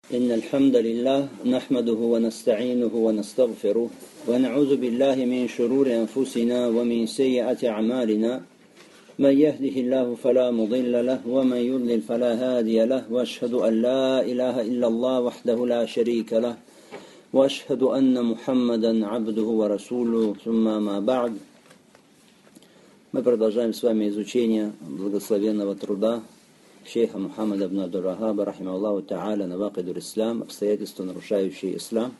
إن الحمد لله نحمده ونستعينه ونستغفره ونعوذ بالله من شرور أنفسنا ومن سيئات أعمالنا من يهده الله فلا مضل له ومن يضلل فلا هادي له وأشهد أن لا إله إلا الله وحده لا شريك له وأشهد أن محمدا عبده ورسوله ثم ما بعد. Мы продолжаем с вами изучение благословенного труда шейха Мухаммада ибн Абдул-Вахаба, рахимахуллаху та'аля, навакидуль ислам, обстоятельства, нарушающие ислам.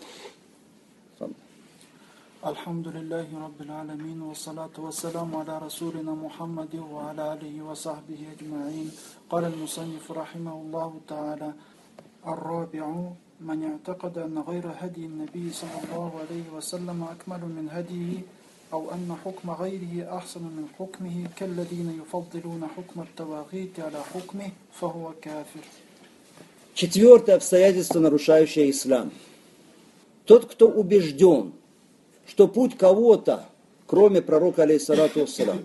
Алхамдулиллахи раббил аламин, вассалату вассаламу аля расулина Мухаммади ва аля алихи ва сахбихи аджмаин. Каля аль-мусанниф рахимахуллаху та'аля: ар-раби'у ман я'такада анна гайра хади ан-наби саллаллаху алейхи ва саллам акмалу мин хадиhi, أو أن حكم غيره أحسن من حكمه كالذين يفضلون حكم التواغيت على حكمه فهو كافر. Четвертое обстоятельство, нарушающее ислам. Тот, кто убежден, что путь кого-то, кроме пророка, алейхиссалату вассалам,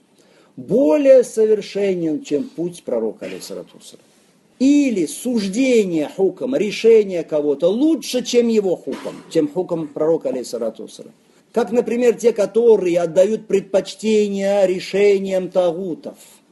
более совершенен, чем путь пророка, алейхиссалату вассалам, или суждение хукам, решение кого-то лучше, чем его хукам, чем хукам пророка, алейхиссалату вассалам. Как, например, те, которые отдают предпочтение решениям тагутов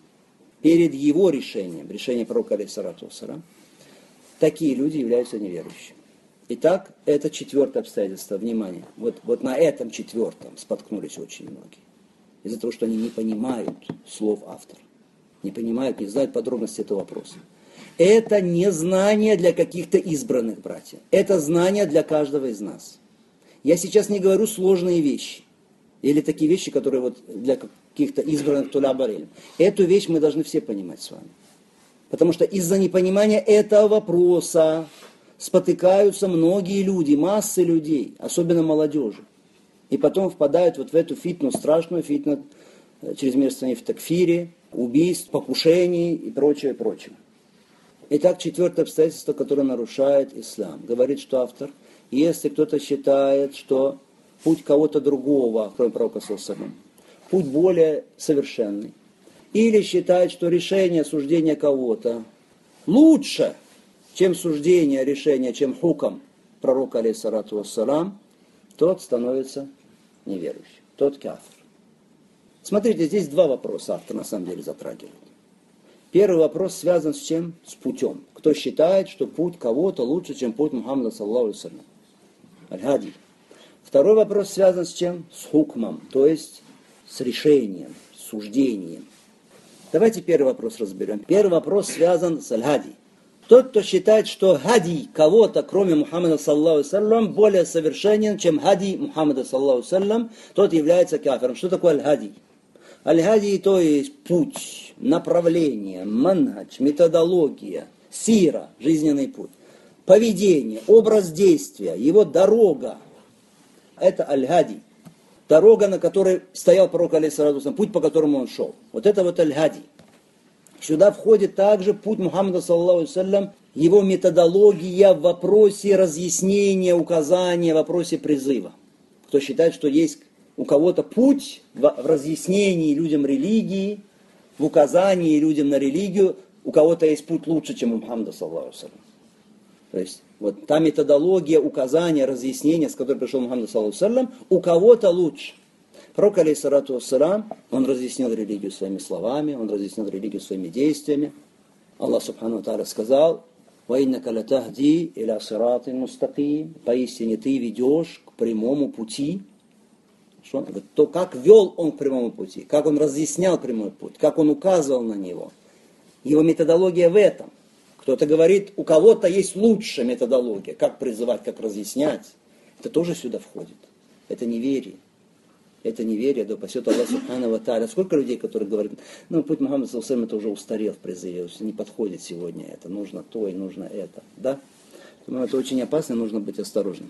перед его решением, решением пророка, алейхиссалату вассалам, такие люди являются неверующими. Итак, это четвертое обстоятельство. Внимание. Вот на этом четвертом споткнулись очень многие. Из-за того, что они не понимают слов автора. Не понимают, не знают подробности этого вопроса. Это не знание для каких-то избранных братьев. Это знание для каждого из нас. Я сейчас не говорю сложные вещи. Или такие вещи, которые вот для каких-то избранных тулябарель. Эту вещь мы должны все понимать с вами. Потому что из-за непонимания этого вопроса спотыкаются многие люди, массы людей, особенно молодежи. И потом впадают вот в эту фитну, страшную фитну, чрезмерствование в такфире, убийств, покушений и прочее, прочее. Итак, четвертое обстоятельство, которое нарушает ислам. Говорит, что автор: если кто-то считает, что путь кого-то другого, кроме пророка саллаллаху алейхи ва саллям, путь более совершенный, или считает, что решение, суждение кого-то лучше, чем суждение, решение, чем хукам пророка, алейхиссалату вассалам, тот становится неверующим, тот кафир. Смотрите, здесь два вопроса автор на самом деле затрагивает. Первый вопрос связан с чем? С путем. Кто считает, что путь кого-то лучше, чем путь Мухаммада, саллаллаху алейхи ва саллям. Аль-Хади. Второй вопрос связан с чем? С хукмом, то есть с решением, с суждением. Давайте первый вопрос разберем. Первый вопрос связан с Аль-Хади. Тот, кто считает, что хади кого-то, кроме Мухаммада, саллаллаху алейхи ва саллям, более совершенен, чем хади Мухаммада, саллаллаху алейхи ва саллям, тот является кафиром. Что такое Аль-Хади? Аль-Хади, то есть путь, направление, манхадж, методология, сира, жизненный путь, поведение, образ действия, его дорога. Это Аль-Хади. Дорога, на которой стоял пророк, алейхиссалату вассалам, путь, по которому он шел. Вот это вот Аль-Хади. Сюда входит также путь Мухаммада, саллаллаху алейхи ва саллям, его методология в вопросе разъяснения, указания, в вопросе призыва. Кто считает, что есть у кого-то путь в разъяснении людям религии, в указании людям на религию, у кого-то есть путь лучше, чем у Мухаммада, саллаллаху алейхи ва саллям. То есть вот та методология указания, разъяснения, с которой пришел Мухаммад, саллаллаху алейхи ва саллям, у кого-то лучше. Пророк, алейхиссалату вассалам, он разъяснил религию своими словами, он разъяснил религию своими действиями. Аллах субхану ва тааля сказал: «Ваиннака латахди иля сиратин мустаким». Поистине ты ведешь к прямому пути. Что? То, как вел он к прямому пути, как он разъяснял прямой путь, как он указывал на него. Его методология в этом. Кто-то говорит, у кого-то есть лучшая методология, как призывать, как разъяснять. Это тоже сюда входит. Это неверие. Это неверие, да упасет Аллах субхану ва тааля. Сколько людей, которые говорят, путь Мухаммада, саллаллаху алейхи ва саллям, это уже устарел в призыве, не подходит сегодня это, нужно то и нужно это. Да? Поэтому это очень опасно, нужно быть осторожным.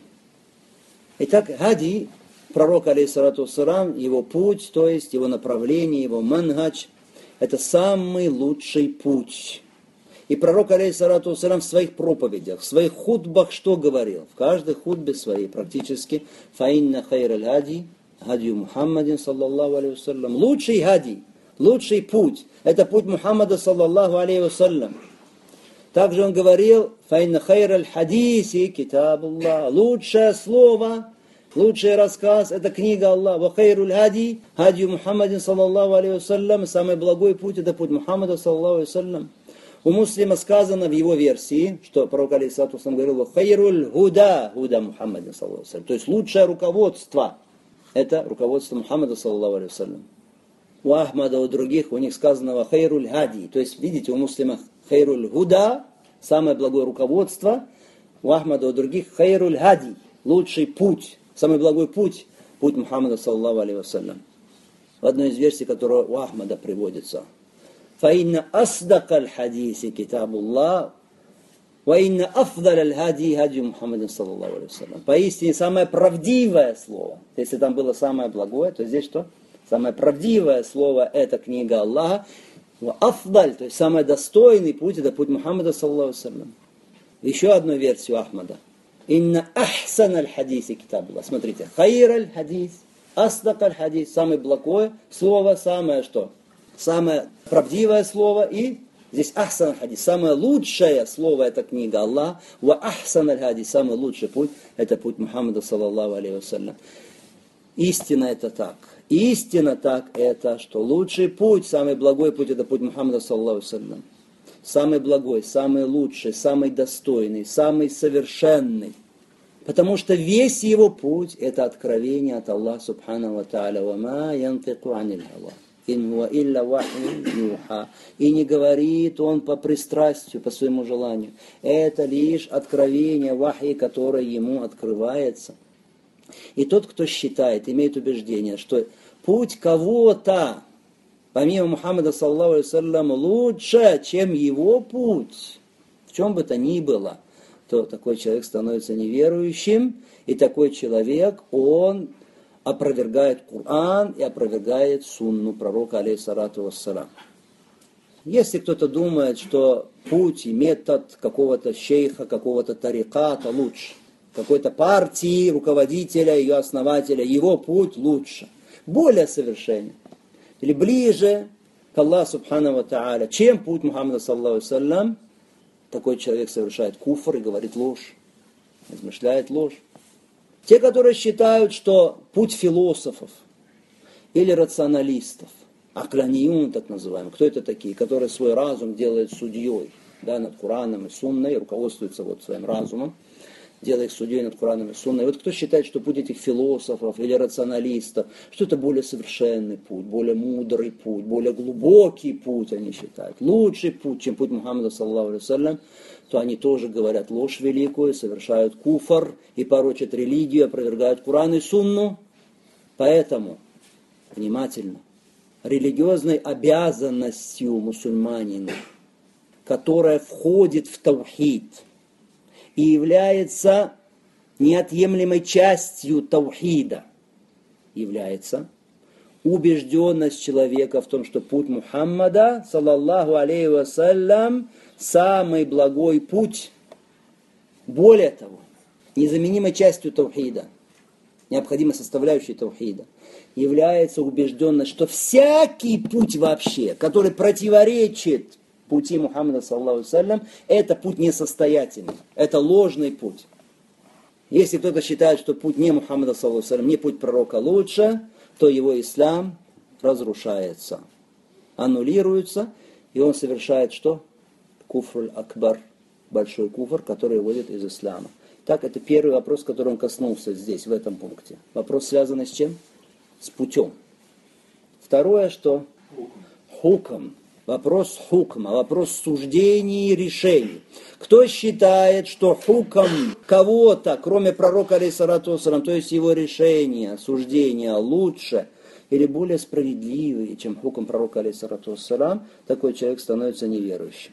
Итак, хади, пророк, алейхиссалату вассалам, его путь, то есть его направление, его манхадж, это самый лучший путь. И пророк, алейхиссалату вассалам, в своих проповедях, в своих хутбах что говорил? В каждой хутбе своей практически: «Фаинна хайраль хади, хадию Мухаммадин, саллаллаху алейхи ва саллям». Лучший хади, лучший путь, это путь Мухаммада, саллаллаху алейхи ва саллям. Также он говорил, «Файна хайр аль-хадиси китабуллах». Лучшее слово, лучший рассказ – это книга Аллаха. «Ва хайруль хади, хадию Мухаммадин, саллаллаху алейхи вассалям». Самый благой путь – это путь Мухаммада, саллаллаху алейхи вассалям. У Муслима сказано в его версии, что пророк алейхиссалату вассалям говорил, «Ва хайруль худа, худа Мухаммадин, саллаллаху алейхи вассалям». То есть лучшее руководство – это руководство Мухаммада, саллаллаху алейхи вассалям. У Ахмада, у других, у них сказано «Ва хайруль хади». То есть, видите, у Муслима хайруль худа, самое благое руководство, у Ахмада, у других хайруль хади, лучший путь, самый благой путь, путь Мухаммада, саллаллаху алейхи вассалям. В одной из версий, которая у Ахмада приводится. «Фаинна асдакаль хадиси китабуллах, ваинна афдаль хади хади Мухаммадин, саллаллаху алейхи вассалям». Поистине, самое правдивое слово, если там было самое благое, то здесь что? Самое правдивое слово – это книга Аллаха. Афдаль, то есть самый достойный путь – это путь Мухаммада, саллаллаху алейхи вассалям. Еще одну версию Ахмада. «Инна ахсан аль-хадиси китабуллах». Смотрите, хайр аль-хадис, асдак аль-хадис, самое благое слово, самое что? Самое правдивое слово, и здесь ахсан аль-хадис, самое лучшее слово – это книга Аллаха. Ва ахсан аль-хадис, самый лучший путь – это путь Мухаммада, саллаллаху алейхи вассалям. Истина это так. Истина так это, что лучший путь, самый благой путь, это путь Мухаммада, саллаллаху алейхи вассалям. Самый благой, самый лучший, самый достойный, самый совершенный. Потому что весь его путь это откровение от Аллаха субхану ва тааля. «Ва ма янтику аниль хава, ин хуа илля вахьюн юха». И не говорит он по пристрастию, по своему желанию. Это лишь откровение вахи, которое ему открывается. И тот, кто считает, имеет убеждение, что путь кого-то, помимо Мухаммада, саллаллаху алейхи вассалям, лучше, чем его путь, в чем бы то ни было, то такой человек становится неверующим, и такой человек, он опровергает Коран и опровергает сунну пророка, алейхиссалату вассалям. Если кто-то думает, что путь и метод какого-то шейха, какого-то тариката лучше, какой-то партии, руководителя, ее основателя, его путь лучше, более совершенен, или ближе к Аллаху субхану ва тааля, чем путь Мухаммада, саллаллаху алейхи вассалям, такой человек совершает куфр и говорит ложь, измышляет ложь. Те, которые считают, что путь философов или рационалистов, акланиюн так называемый, кто это такие, которые свой разум делают судьей, да, над Кораном и Сунной, руководствуются вот своим разумом, делая их судьей над Кораном и Сунной. И вот кто считает, что путь этих философов или рационалистов, что это более совершенный путь, более мудрый путь, более глубокий путь, они считают, лучший путь, чем путь Мухаммада, саллаллаху алейхи вассалям, то они тоже говорят ложь великую, совершают куфр и порочат религию, опровергают Коран и Сунну. Поэтому, внимательно, религиозной обязанностью мусульманина, которая входит в таухид, и является неотъемлемой частью таухида, является убежденность человека в том, что путь Мухаммада, саллаллаху алейхи вассалям, самый благой путь. Более того, незаменимой частью таухида, необходимой составляющей таухида, является убежденность, что всякий путь вообще, который противоречит пути Мухаммада, саллаллаху алейхи вассалям, это путь несостоятельный, это ложный путь. Если кто-то считает, что путь не Мухаммада, саллаллаху алейхи вассалям, не путь пророка лучше, то его ислам разрушается, аннулируется, и он совершает что? Куфр акбар, большой куфр, который выводит из ислама. Так, это первый вопрос, который он коснулся здесь, в этом пункте. Вопрос, связанный с чем? С путем. Второе, что? Хукм. Вопрос хукма, вопрос суждений и решений. Кто считает, что хукм кого-то, кроме пророка, алейхиссалату вассалям, то есть его решения, суждения лучше или более справедливые, чем хукм пророка, алейхиссалату вассалям, такой человек становится неверующим.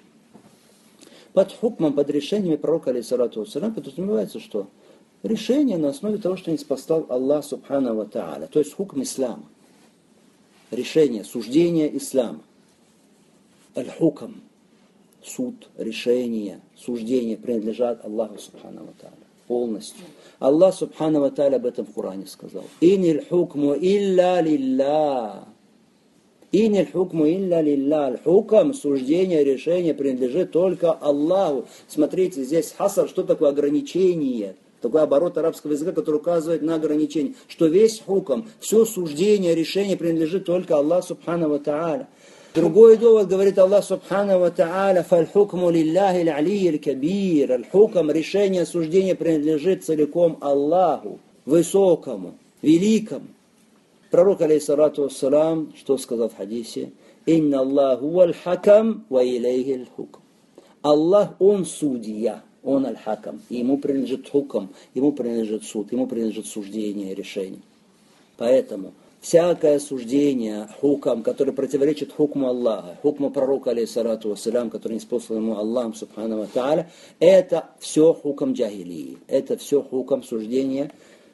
Под хукмом, под решениями пророка, алейхиссалату вассалям, подразумевается, что решение на основе того, что ниспослал Аллах субхану ва тааля, то есть хукм ислама. Решение, суждение ислама. Аль-хукм, суд, решение, суждение принадлежат Аллаху субхану ва тааля полностью. Аллах субхану ва тааля об этом в Коране сказал. Иниль хукму илля лилля. Иниль хукму илля лилля. Хукм, суждение, решение принадлежит только Аллаху. Смотрите, здесь хасар, что такое ограничение? Такой оборот арабского языка, который указывает на ограничение. Что весь хукм, все суждение, решение принадлежит только Аллаху субхану ва тааля. Другой довод говорит Аллах субхану ва тааля: «Фаль-хукму лилляхи аль-алийи аль-кабир». Аль-хукм, решение, суждение принадлежит целиком Аллаху, высокому, великому. Пророк, алейхиссалату вассалам, что сказал в хадисе? «Инна Аллаху валь-хакам ва илейхи аль-хукм». Аллах, Он судья, Он аль-хакам. И Ему принадлежит хукм, Ему принадлежит суд, Ему принадлежит суждение, решение. Поэтому всякое суждение, хукм, который противоречит хукму Аллаха, хукму пророка, алейхиссалату вассалям, который неспослан ему Аллахом, субхану ва тааля, это все хукм джахилии. Это все хукм суждения,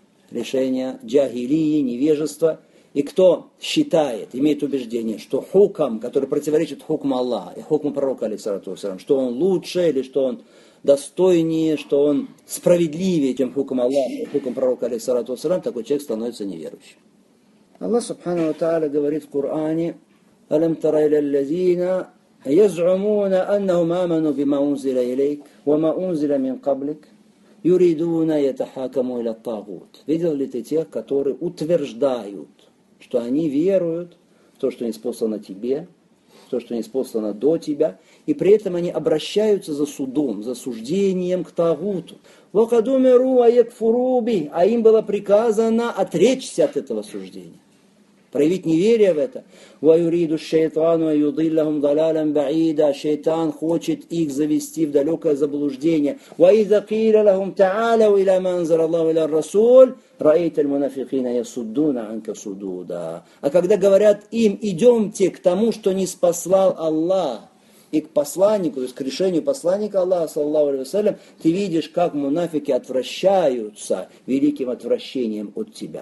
решения джахилии, невежества. И кто считает, имеет убеждение, что хукм, который противоречит хукму Аллаха и хукму пророка, алейхиссалату вассалям, что он лучше или что он достойнее, что он справедливее, чем хукм Аллаха и хукм пророка, алейхиссалату вассалям, такой человек становится неверующим. Аллах субхану ва тааля говорит в Коране: «Алам тара иля аллазина яз'умуна аннахум аману бима унзиля илейк ва ма унзиля мин каблик юридуна ятахакаму иля тагут». Видел ли ты тех, которые утверждают, что они веруют в то, что ниспослано тебе, в то, что ниспослано до тебя, и при этом они обращаются за судом, за суждением к тагуту. «Вакадумеру аякфуруби», а им было приказано отречься от этого суждения, проявить неверие в это. «Ваюриду шейтану аюдиллахум далалам баида». Шейтан хочет их завести в далекое заблуждение. «Ваиза киля лахум та'аляу иля манзар Аллаху иля расуль, раит аль-мунафикина ясуддуна анка судуда». А когда говорят им: идемте к тому, что не спаслал Аллах, и к посланнику, то есть к решению посланника Аллаха, саллаллаху алейхи вассалям, ты видишь, как мунафики отвращаются великим отвращением от тебя.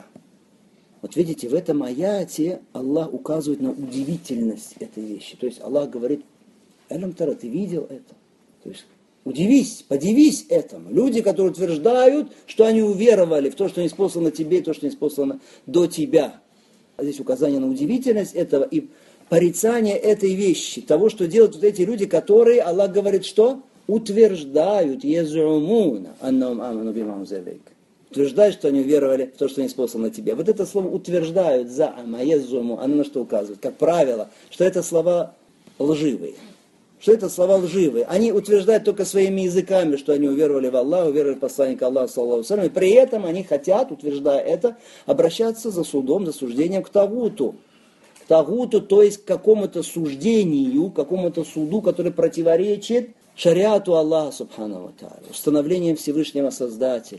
Вот видите, в этом аяте Аллах указывает на удивительность этой вещи. То есть Аллах говорит: «Алям тара, ты видел это?» То есть удивись, подивись этому. Люди, которые утверждают, что они уверовали в то, что ниспослано тебе, и то, что ниспослано до тебя. А здесь указание на удивительность этого и порицание этой вещи, того, что делают вот эти люди, которые, Аллах говорит, что? Утверждают, яз'умуна аннахум аману бима унзиля илейк. Утверждают, что они уверовали в то, что ниспослано тебе. Вот это слово утверждают, за'ама, яз'уму, оно на что указывает? Как правило, что это слова лживые. Что это слова лживые. Они утверждают только своими языками, что они уверовали в Аллаха, уверовали в посланника Аллаха, саллаллаху алейхи ва саллям, и при этом они хотят, утверждая это, обращаться за судом, за суждением к тагуту. К тагуту, то есть к какому-то суждению, к какому-то суду, который противоречит шариату Аллаха, субхану ва тааля, установлением Всевышнего Создателя.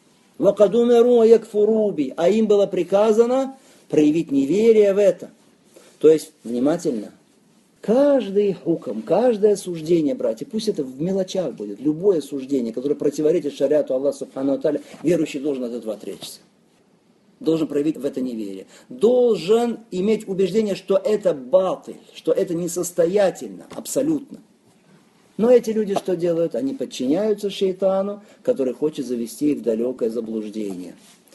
«Вакадумеру аякфуруби», а им было приказано проявить неверие в это. То есть, внимательно, каждый хукм, каждое суждение, братья, пусть это в мелочах будет, любое суждение, которое противоречит шариату Аллаха, субхану ва тааля, верующий должен от этого отречься. Должен проявить в это неверие. Должен иметь убеждение, что это батыль, что это несостоятельно, абсолютно. Но эти люди что делают? Они подчиняются шейтану, который хочет завести их в далекое заблуждение.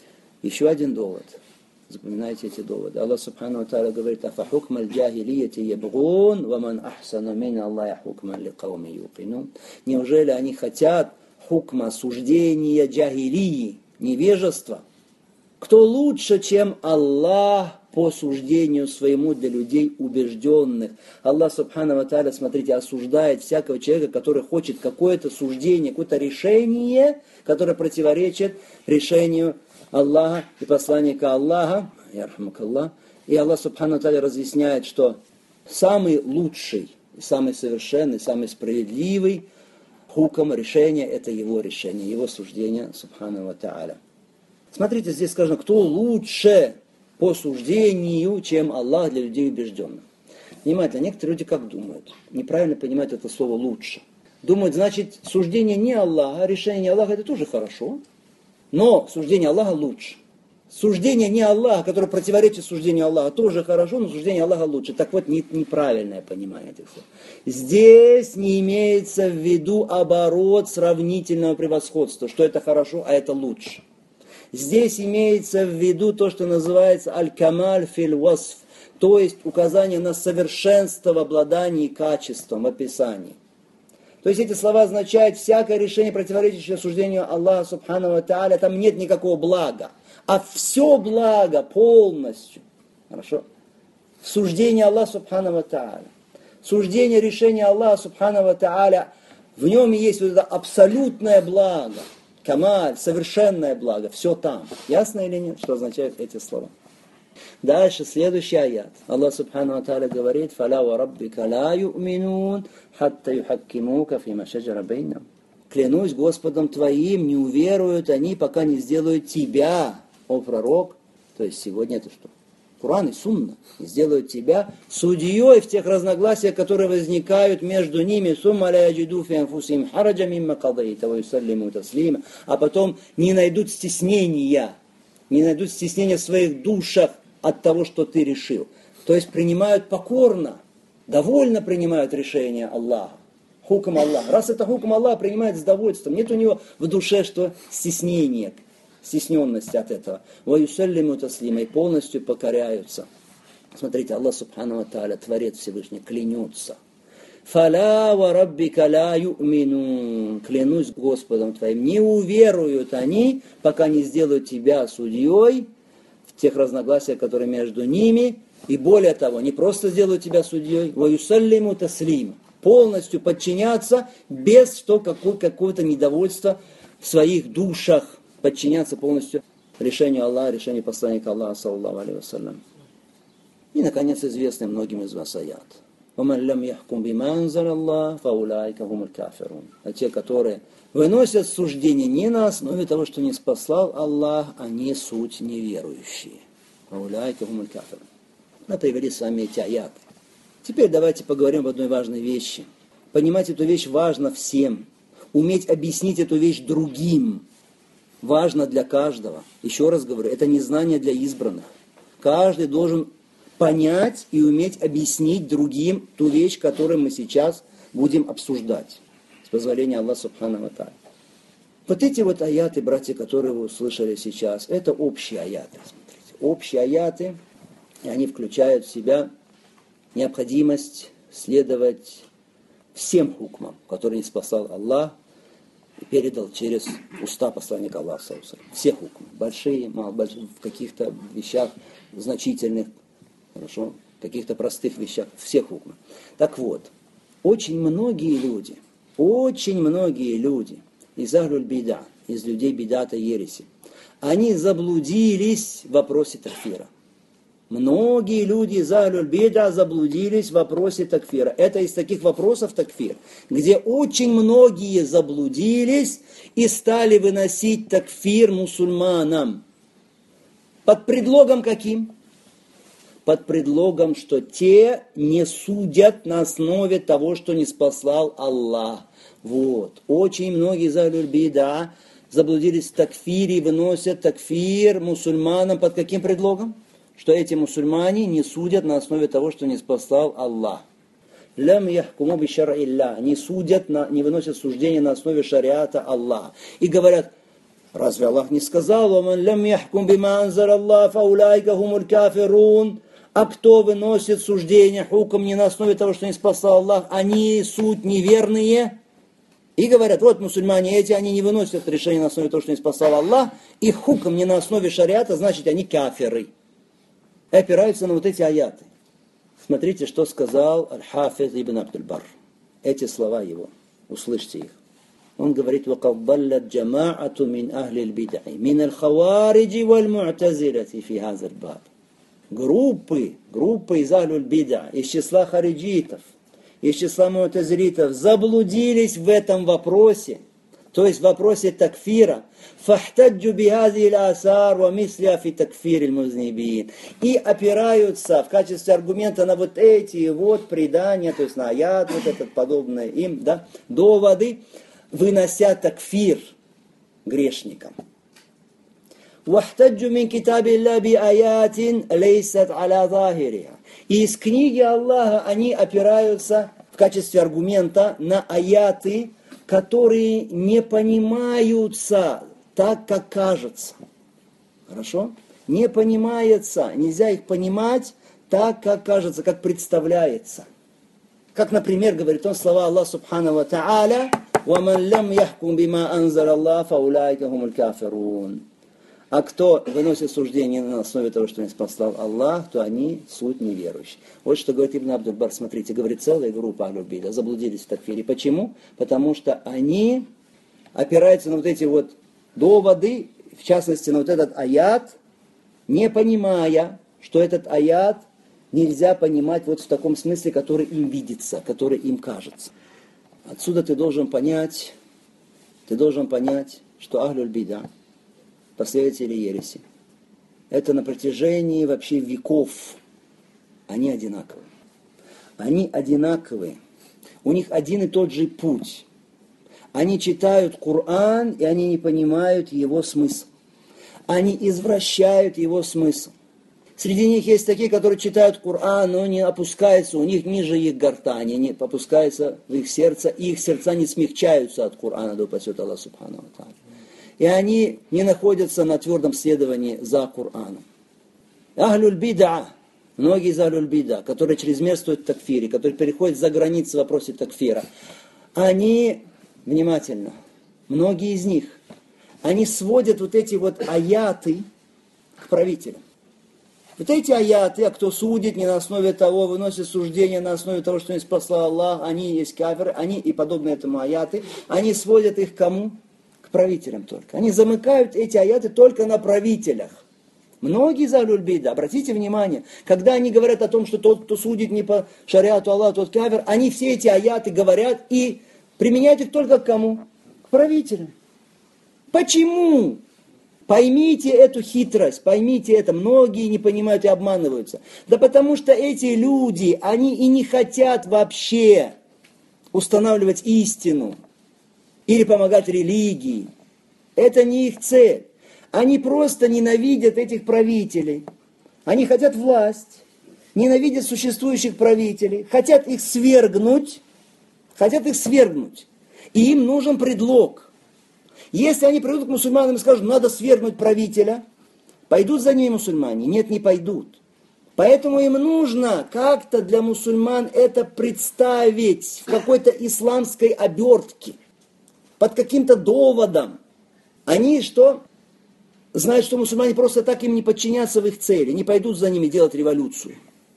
Еще один довод. Запоминайте эти доводы. Аллах субхану ва тааля говорит: «Афа хукма аль-джахилияти ябгун, ва ман ахсану мин Аллахи хукман ли кауми юкинун». Неужели они хотят хукма, суждения, джахилии, невежества? Кто лучше, чем Аллах по суждению своему для людей убежденных? Аллах субхану ва тааля, смотрите, осуждает всякого человека, который хочет какое-то суждение, какое-то решение, которое противоречит решению Аллаха и посланника Аллаха. И Аллах субхану ва тааля разъясняет, что самый лучший, самый совершенный, самый справедливый хукм, решение, это его решение, его суждение, субхану ва тааля. Смотрите, здесь сказано, кто лучше по суждению, чем Аллах для людей убежденных. Внимательно, некоторые люди как думают? Неправильно понимают это слово «лучше». Думают, значит, суждение не Аллаха, решение Аллаха это тоже хорошо, но суждение Аллаха лучше. Суждение не Аллаха, которое противоречит суждению Аллаха, тоже хорошо, но суждение Аллаха лучше. Так вот, неправильное понимание этих слов. Здесь не имеется в виду оборот сравнительного превосходства, что это хорошо, а это лучше. Здесь имеется в виду то, что называется аль-камаль фил-васф, То есть указание на совершенство в обладании качеством, в описании. То есть эти слова означают всякое решение, противоречащее суждению Аллаха Субхану ва Тааля, там нет никакого блага. А все благо полностью. Хорошо? Суждение Аллаха Субхану ва Тааля. Суждение, решение Аллаха Субхану ва Тааля, в нем есть вот это абсолютное благо. Камаль, совершенное благо. Все там. Ясно или нет, что означают эти слова? Дальше, следующий аят. Аллах Субхану ва Тааля говорит: «Фаля ва раббика ла ю'минун, хатта юхаккимука фима шаджара бейнахум». Клянусь Господом твоим, не уверуют они, пока не сделают тебя, о пророк, то есть сегодня это что? Куран и Сунна, и сделают тебя судьей в тех разногласиях, которые возникают между ними, а потом не найдут стеснения в своих душах от того, что ты решил. То есть принимают покорно, довольно принимают решение Аллаха. Хукм Аллаха. Раз это хукм Аллаха, принимает с довольством. Нет у него в душе что стеснение, стесненности от этого. Ваюсаллиму таслима, и полностью покоряются. Смотрите, Аллах Субхану ва Тааля, Творец Всевышний, клянется. Фаля ва раббика ла ю'минун. Клянусь Господом твоим, не уверуют они, пока не сделают тебя судьей в тех разногласиях, которые между ними. И более того, не просто сделают тебя судьей, ваюсаллиму таслима. Полностью подчиняться без какого-то недовольства в своих душах, подчиняться полностью решению Аллаха, решению посланника Аллаха, саллаллаху алейхи вассалям. И, наконец, известный многим из вас аят. «Ваман лям яхкум бима анзаля Аллах, фаулайка хумуль кафирун». А те, которые выносят суждение не на основе того, что не спасал Аллах, они суть неверующие. Фаулайка хумуль кафирун. Мы привели с вами эти аяты. Теперь давайте поговорим об одной важной вещи. Понимать эту вещь важно всем. Уметь объяснить эту вещь другим важно для каждого. Еще раз говорю, это не знание для избранных. Каждый должен понять и уметь объяснить другим ту вещь, которую мы сейчас будем обсуждать. С позволения Аллаха Субхану ва Тааля. Вот эти вот аяты, братья, которые вы услышали сейчас, это общие аяты. Смотрите. Общие аяты, и они включают в себя необходимость следовать всем хукмам, которые не спасал Аллах и передал через уста посланника Аллаха. Все хукмы, большие, малые, в каких-то вещах значительных, хорошо, в каких-то простых вещах, все хукмы. Так вот, очень многие люди из ахлюль бида, из людей бидата ереси, они заблудились в вопросе такфира. Многие люди из ахлюль бида заблудились в вопросе такфира. Это из таких вопросов такфир, где очень многие заблудились и стали выносить такфир мусульманам. Под предлогом каким? Под предлогом, что те не судят на основе того, что не спасал Аллах. Вот. Очень многие из ахлюль бида заблудились в такфире и выносят такфир мусульманам под каким предлогом? Что эти мусульмане не судят на основе того, что не спасал Аллах. Лям яхкуму би шар'илля, не судят, не выносят суждения на основе шариата Аллаха. И говорят, разве Аллах не сказал, «Ваман лям яхкум бима анзаля Аллах, фаулайка хумуль кафирун». А кто выносит суждения, хукм не на основе того, что не спасал Аллах, они суть неверные. И говорят, вот мусульмане эти, они не выносят решения на основе того, что не спасал Аллах, их хукм не на основе шариата, значит они кафиры. И опираются на вот эти аяты. Смотрите, что сказал Аль-Хафиз ибн Абдуль-Бар. Эти слова его. Услышьте их. Он говорит, وَقَدْ ضَلَّتْ جَمَاعَةٌ مِنْ أَهْلِ الْبِدْعِ مِنَ الْخَوَارِجِ وَالْمُعْتَزِلَةِ فِي هَذَا الْبَابِ. Группы из ахлюль бида, из числа хариджитов, из числа му'тазилитов заблудились в этом вопросе, то есть в вопросе такфира. فَاحْتَجُّ بِهَذِهِ الْآثَارِ وَمِثْلِهَا فِي تَكْفِيرِ الْمُذْنِبِينَ. И опираются в качестве аргумента на вот эти вот предания, то есть на аят, вот этот подобное им, да, доводы, вынося такфир грешникам. وَاحْتَجُّ مِنْ كِتَابِ اللَّهِ بِآيَاتٍ لَيْسَتْ عَلَى ظَاهِرِهَا. И из книги Аллаха они опираются в качестве аргумента на аяты, которые не понимаются так, как кажется. Хорошо? Не понимается, нельзя их понимать так, как кажется, как представляется. Как, например, говорит он слова Аллаха Субхану ва Тааля: وَمَنْ لَمْ يَحْكُمْ بِمَا أَنزَلَ اللَّهُ فَأُولَٰئِكَ هُمُ الْكَافِرُونَ. А кто выносит суждение на основе того, что не спасал Аллах, то они суть неверующие. Вот что говорит Ибн Абдуль-Бар. Смотрите, говорит, целая группа Ахлюль Бида заблудились в такфире. Почему? Потому что они опираются на вот эти вот доводы, в частности, на вот этот аят, не понимая, что этот аят нельзя понимать вот в таком смысле, который им видится, который им кажется. Отсюда ты должен понять, что Ахлюль Бида, последователи ереси, это на протяжении вообще веков, они одинаковые. Они одинаковые. У них один и тот же путь. Они читают Коран, и они не понимают его смысл. Они извращают его смысл. Среди них есть такие, которые читают Коран, но не опускаются, у них ниже их гортани, не опускаются в их сердце, и их сердца не смягчаются от Корана, да упасет Аллах Субхану ва Тааля. И они не находятся на твердом следовании за Кораном. Ахлюль бида, многие из Ахлюль бида, которые чрезмерствуют в такфире, которые переходят за границы в вопросе такфира, они, внимательно, многие из них, они сводят вот эти вот аяты к правителям. Вот эти аяты, а кто судит не на основе того, выносит суждение на основе того, что не спасал Аллах, они есть кафиры, они и подобные этому аяты, они сводят их к кому? К правителям только. Они замыкают эти аяты только на правителях. Многие из Ахлюль бида, обратите внимание, когда они говорят о том, что тот, кто судит не по шариату Аллаха, тот кафир, они все эти аяты говорят и применяют их только к кому? К правителям. Почему? Поймите эту хитрость, поймите это. Многие не понимают и обманываются. Да потому что эти люди, они и не хотят вообще устанавливать истину или помогать религии. Это не их цель. Они просто ненавидят этих правителей. Они хотят власть, ненавидят существующих правителей, хотят их свергнуть. И им нужен предлог. Если они придут к мусульманам и скажут, надо свергнуть правителя, пойдут за ними мусульмане? Нет, не пойдут. Поэтому им нужно как-то для мусульман это представить в какой-то исламской обертке, под каким-то доводом. Они что? Знают, что мусульмане просто так им не подчинятся в их цели, не пойдут за ними делать революцию.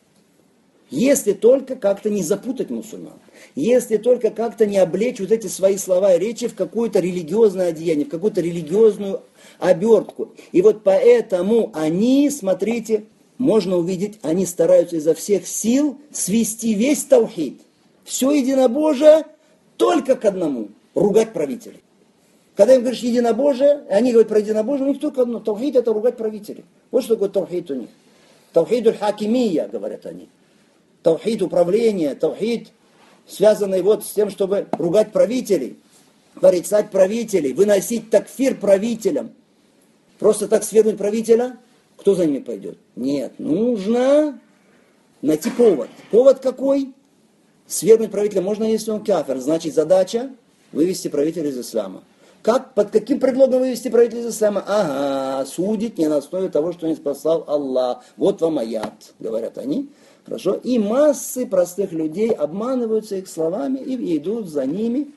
Если только как-то не запутать мусульман, если только как-то не облечь вот эти свои слова и речи в какое-то религиозное одеяние, в какую-то религиозную обертку. И вот поэтому они, смотрите, можно увидеть, они стараются изо всех сил свести весь таухид, все единобожие только к одному – ругать правителей. Когда им говоришь единобожие, они говорят про единобожие, у них только одно – таухид – это ругать правителей. Вот что такое таухид у них. Таухидуль хакимия, говорят они. Таухид управления, таухид, связанный вот с тем, чтобы ругать правителей, порицать правителей, выносить такфир правителям. Просто так свергнуть правителя, кто за ними пойдет? Нет, нужно найти повод. Повод какой? Свергнуть правителя можно, если он кафир. Значит, задача вывести правителя из ислама. Как, под каким предлогом вывести правителя из ислама? Ага, судить не на основе того, что не спасал Аллах. Вот вам аят, говорят они. Хорошо? И массы простых людей обманываются их словами и идут за ними.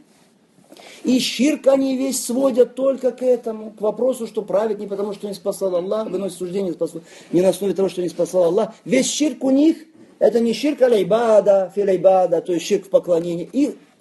И ширк они весь сводят только к этому, к вопросу, что править не потому, что не спасал Аллах, выносит суждение не на основе того, что не спасал Аллах. Весь ширк у них, это не ширк аль-ибада, фил-ибада, то есть ширк в поклонении.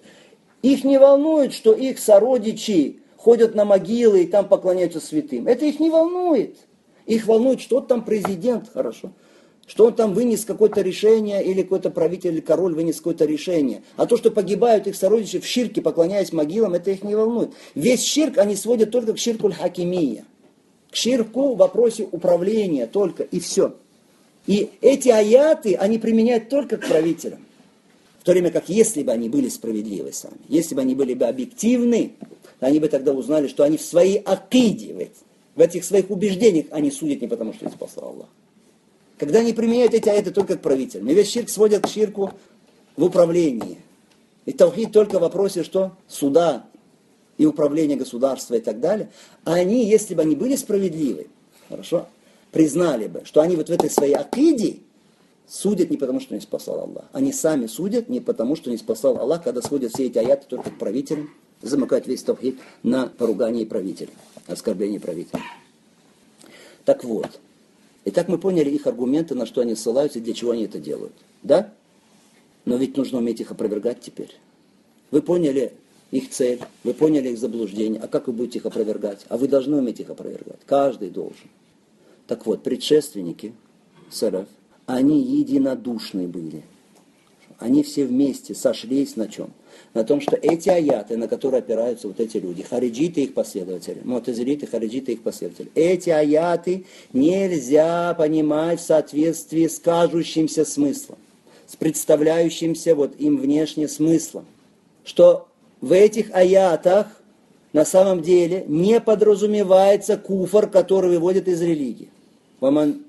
Их не волнует, что их сородичи ходят на могилы и там поклоняются святым. Это их не волнует. Их волнует, что там президент, хорошо. Что он там вынес какое-то решение, или какой-то правитель, или король вынес какое-то решение. А то, что погибают их сородичи в ширке, поклоняясь могилам, это их не волнует. Весь ширк они сводят только к ширку аль-хакимия. К ширку в вопросе управления только, и все. И эти аяты они применяют только к правителям. В то время как если бы они были справедливы сами, если бы они были бы объективны, они бы тогда узнали, что они в своей акиде, в этих своих убеждениях, они судят не потому, что их спасал Аллах. Когда они применяют эти аяты только к правителям. И весь ширк сводят к ширку в управлении. И таухид только в вопросе, что суда и управления государства и так далее. А они, если бы они были справедливы, хорошо, признали бы, что они вот в этой своей акиде судят не потому, что не спасал Аллах. Они сами судят не потому, что не спасал Аллах, когда сводят все эти аяты только к правителям, замыкают весь тавхид на поругание правителя, оскорбление правителя. Так вот. Итак, мы поняли их аргументы, на что они ссылаются и для чего они это делают. Да? Но ведь нужно уметь их опровергать теперь. Вы поняли их цель, вы поняли их заблуждение. А как вы будете их опровергать? А вы должны уметь их опровергать. Каждый должен. Так вот, предшественники салаф, они единодушны были. Они все вместе сошлись на чем? На том, что эти аяты, на которые опираются вот эти люди, хариджиты и их последователи, му'тазилиты, хариджиты и их последователи, эти аяты нельзя понимать в соответствии с кажущимся смыслом, с представляющимся вот им внешне смыслом. Что в этих аятах на самом деле не подразумевается куфр, который выводит из религии. А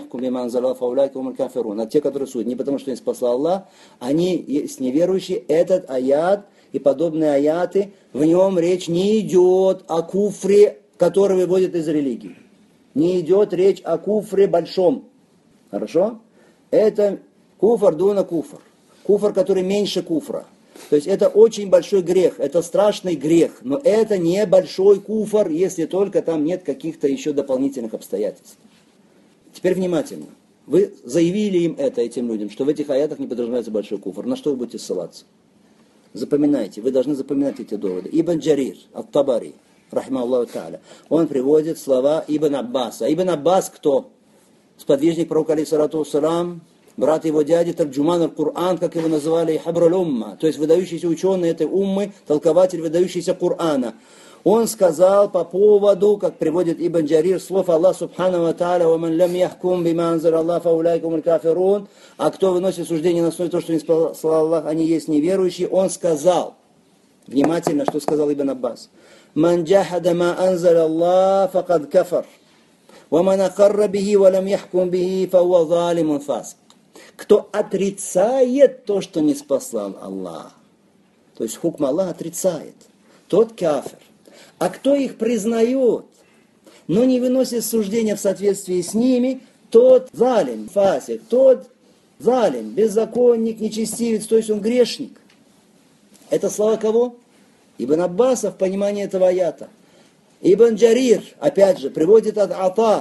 те, которые судят, не потому что не спасал Аллах, они есть неверующие. Этот аят и подобные аяты, в нем речь не идет о куфре, который выводит из религии. Не идет речь о куфре большом. Хорошо? Это куфр дуна куфр. Куфр, который меньше куфра. То есть это очень большой грех, это страшный грех, но это не большой куфр, если только там нет каких-то еще дополнительных обстоятельств. Теперь внимательно. Вы заявили им это, этим людям, что в этих аятах не подразумевается большой куфр. На что вы будете ссылаться? Запоминайте, вы должны запоминать эти доводы. Ибн Джарир, ат-Табари, рахимахуллаху та'аля, он приводит слова Ибн Аббаса. Ибн Аббас кто? Сподвижник пророка, алейхиссалату вассалам, брат его дяди, тарджуман аль-Кур'ан, как его называли, хабруль умма, то есть выдающийся ученый этой уммы, толкователь выдающийся Кур'ана. Он сказал по поводу, как приводит Ибн Джарир, слов Аллаха субхану ва тааля, وَمَنْ لَمْ يَحْكُمْ بِمَا أَنزَلَ اللَّهُ فَأُولَٰئِكَ هُمُ الْكَافِرُونَ, а кто выносит суждение на основе того, что не спасал Аллах, они есть неверующие. Он сказал, внимательно, что сказал Ибн Аббас, مَنْ جَحَدَ مَا أَنزَلَ اللَّهُ فَقَدْ كَفَرْ وَمَنْ أَقَرَّ بِهِ وَلَمْ يَحْكُمْ بِهِ فَهُوَ ظَالِمٌ فَاسِقٌ. Кто отрицает то, что не спасал Аллах, то есть хукм Аллаха отрицает, тот кафир. А кто их признает, но не выносит суждения в соответствии с ними, тот залим, фасик, тот залим, беззаконник, нечестивец, то есть он грешник. Это слова кого? Ибн Аббаса в понимании этого аята. Ибн Джарир, опять же, приводит от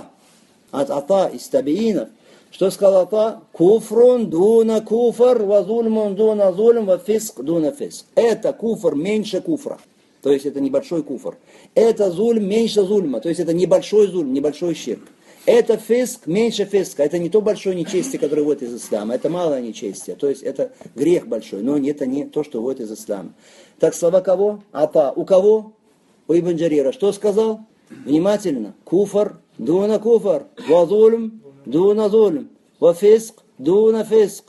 Ата из табиинов, что сказал Ата? Куфрун дуна куфр, ва зульмун дуна зульм, ва фиск дуна фиск. Это куфр меньше куфра. То есть это небольшой куфр. Это зульм меньше зульма. То есть это небольшой зульм, небольшой ширк. Это фиск меньше фиска. Это не то большое нечестие, которое выводит из ислама. Это малое нечестие. То есть это грех большой. Но это не то, что выводит из ислама. Так слова кого? Ата. У кого? У Ибн Джарира. Что сказал? Внимательно. Куфр дуна куфр. Ва зульм дуна зульм. Ва фиск дуна фиск.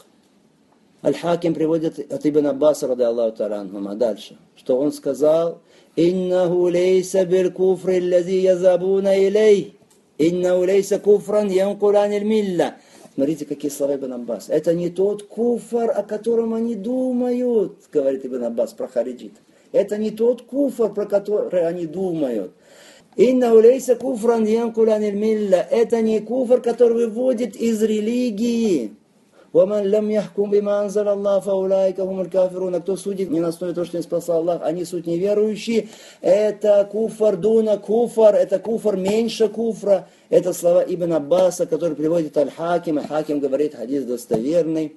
Аль-Хаким приводит от Ибн Аббаса, ради Аллаху та'аля анхума, дальше, что он сказал, «Иннаху лейса бил куфри лази язабуна илей, иннаху лейса куфран янкулан иль-милля». Смотрите, какие слова Ибн Аббас. Это не тот куфр, о котором они думают, говорит Ибн Аббас про хариджит. Это не тот куфр, про который они думают. «Иннаху лейса куфран янкулан иль-милля». Это не куфр, который выводит из религии. وَمَنْ لَمْ يَحْكُمْ بِمَا أَنزَلَ اللَّهُ فَأُولَٰئِكَ هُمُ الْكَافِرُونَ. А кто судит не на основе того, что не спасал Аллах, они суть неверующие. Это куфр дуна куфр, это куфр меньше куфра. Это слова Ибн Аббаса, который приводит Аль-Хаким. Хаким говорит, хадис достоверный.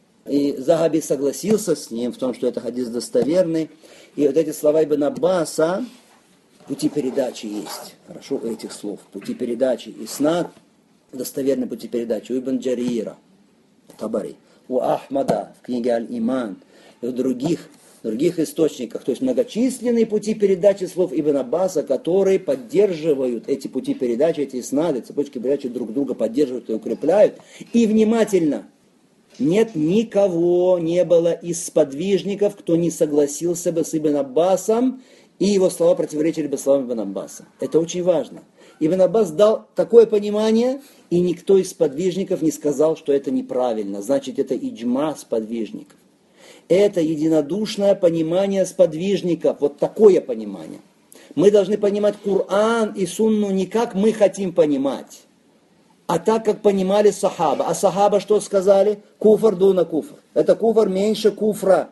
И Захаби согласился с ним в том, что это хадис достоверный. И вот эти слова Ибн Аббаса, пути передачи есть. Хорошо, у этих слов. Пути передачи. Иснад, достоверные пути передачи. У Ибн Джарира. Табари, у Ахмада в книге Аль-Иман и в других источниках, то есть многочисленные пути передачи слов Ибн Аббаса, которые поддерживают эти пути передачи, эти иснады, цепочки передачи друг друга поддерживают и укрепляют. И внимательно, нет никого, не было из сподвижников, кто не согласился бы с Ибн Аббасом, и его слова противоречили бы словам Ибн Аббаса. Это очень важно. Ибн Аббас дал такое понимание, и никто из сподвижников не сказал, что это неправильно. Значит, это иджма сподвижников. Это единодушное понимание сподвижников. Вот такое понимание. Мы должны понимать Коран и Сунну не как мы хотим понимать, А так, как понимали сахаба. А сахаба что сказали? Куфр дуна куфр. Это куфр меньше куфра.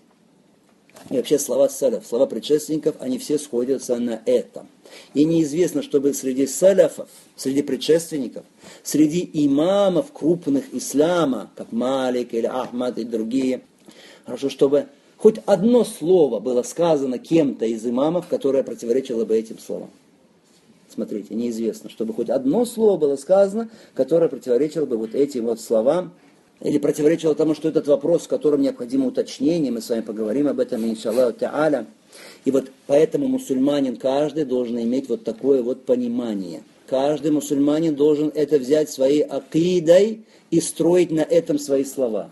И вообще слова саляф, слова предшественников, они все сходятся на этом. И неизвестно, чтобы среди саляфов, среди предшественников, среди имамов крупных ислама, как Малик или Ахмад и другие, хорошо, чтобы хоть одно слово было сказано кем-то из имамов, которое противоречило бы этим словам. Смотрите, неизвестно, чтобы хоть одно слово было сказано, которое противоречило бы вот этим вот словам, или противоречило тому, что этот вопрос, в котором необходимо уточнение, мы с вами поговорим об этом, иншаллаху та'аля. И вот поэтому мусульманин каждый должен иметь вот такое вот понимание. Каждый мусульманин должен это взять своей акидой и строить на этом свои слова.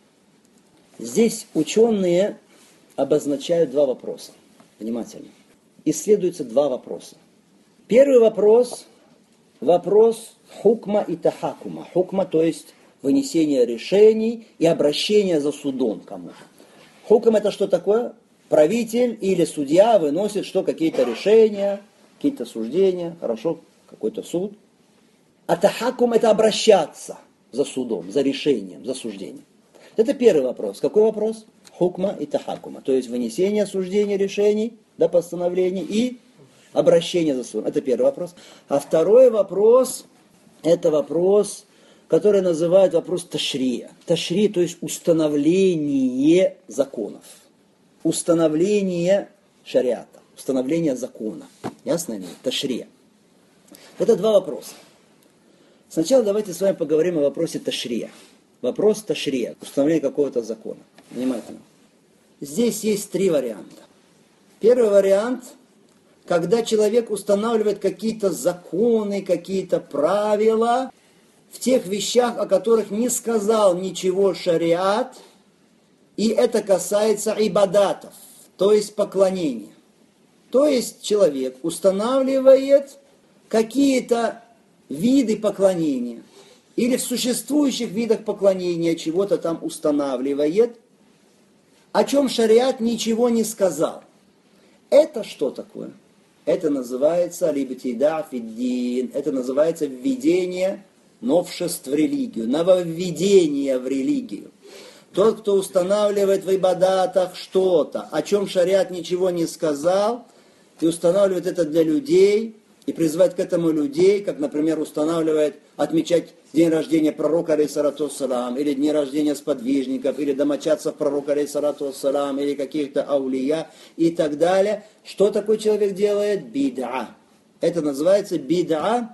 Здесь ученые обозначают два вопроса. Внимательно. Исследуются два вопроса. Первый вопрос – вопрос хукма и тахакума. Хукма, то есть вынесение решений и обращение за судом кому-то. Хукм – это что такое? Правитель или судья выносит что? Какие-то решения, какие-то суждения, хорошо, какой-то суд. А тахакум – это обращаться за судом, за решением, за суждением. Это первый вопрос. Какой вопрос? Хукма и тахакума. То есть вынесение суждений, решений, да, постановлений и обращение за судом. Это первый вопрос. А второй вопрос – это вопрос, который называют вопрос ташрия. Ташри, то есть установление законов. Установление шариата. Установление закона. Ясно ли? Ташрия. Это два вопроса. Сначала давайте с вами поговорим о вопросе ташрия. Вопрос ташрия. Установление какого-то закона. Внимательно. Здесь есть три варианта. Первый вариант, когда человек устанавливает какие-то законы, какие-то правила в тех вещах, о которых не сказал ничего шариат, и это касается ибадатов, то есть поклонения. То есть человек устанавливает какие-то виды поклонения, или в существующих видах поклонения чего-то там устанавливает, о чем шариат ничего не сказал. Это что такое? Это называется либтида фиддин, это называется введение новшеств в религию, нововведение в религию. Тот, кто устанавливает в ибадатах что-то, о чем шариат ничего не сказал, и устанавливает это для людей, и призывает к этому людей, как, например, устанавливает отмечать день рождения пророка, алейхиссалату вассалам, или дни рождения сподвижников, или домочадцев пророка, алейхиссалату вассалам, или каких-то аулия, и так далее. Что такой человек делает? Бид'a. Это называется бид'a,